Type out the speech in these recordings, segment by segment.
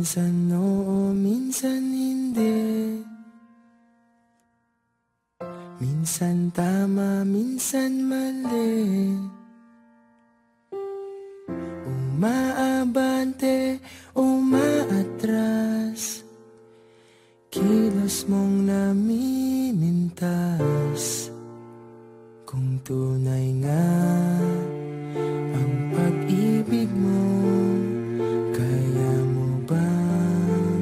Minsan oo, minsan hindi. Minsan tama, minsan mali. Umaabante, umaatras. Kilos mong namimintas. Kung tunay nga ang pag-ibig mo, kaya mo bang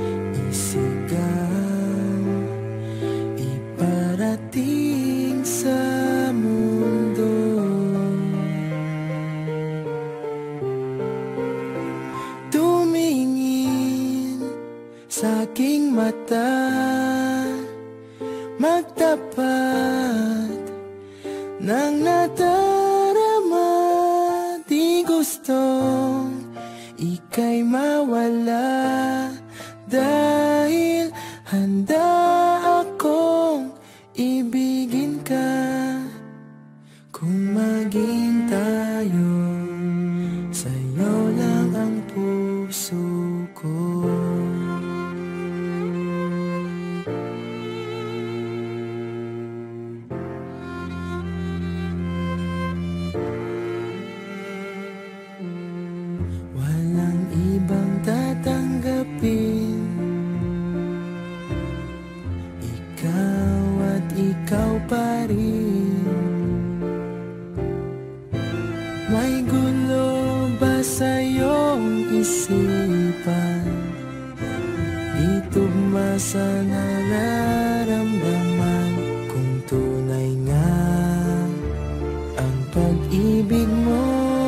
isigaw, iparating sa mundo? Tumingin sa aking mata, magtapat ng nadarama. Di gustong ika'y mawala, dahil handa akong ibigin ka. Kung maging tayo, sa'yo lang ang puso ko. Walang ibang tatanggapin, ikaw at ikaw pa rin. May gulo ba sa iyong isipan? Di tugma sa nararamdaman. Kung tunay nga ang pag-ibig mo,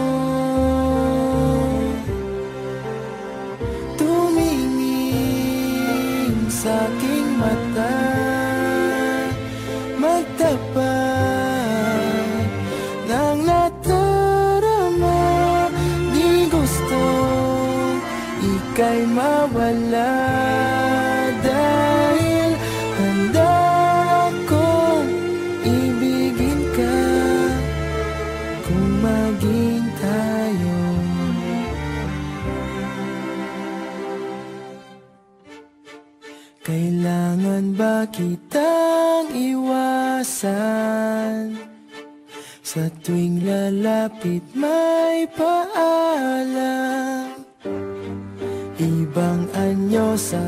tumingin sa aking mata, magtapat ng nadarama. Di gustong ika'y mawala, dahil handa akong ibigin ka. Kung maging tayo, kailangan ba kitang iwasan? Sa tuwing lalapit may paalam, ibang anyo sa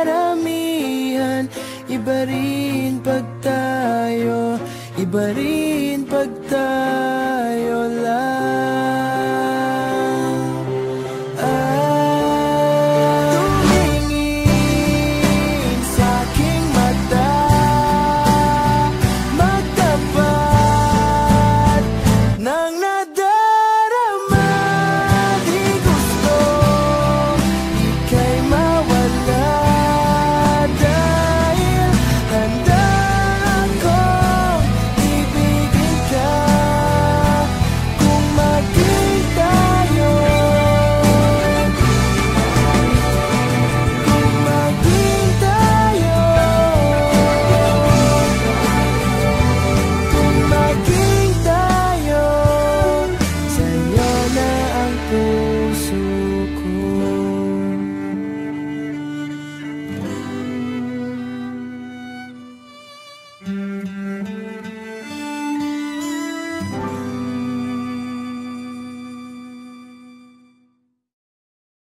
karamihan. Iba rin pag tayo, iba rin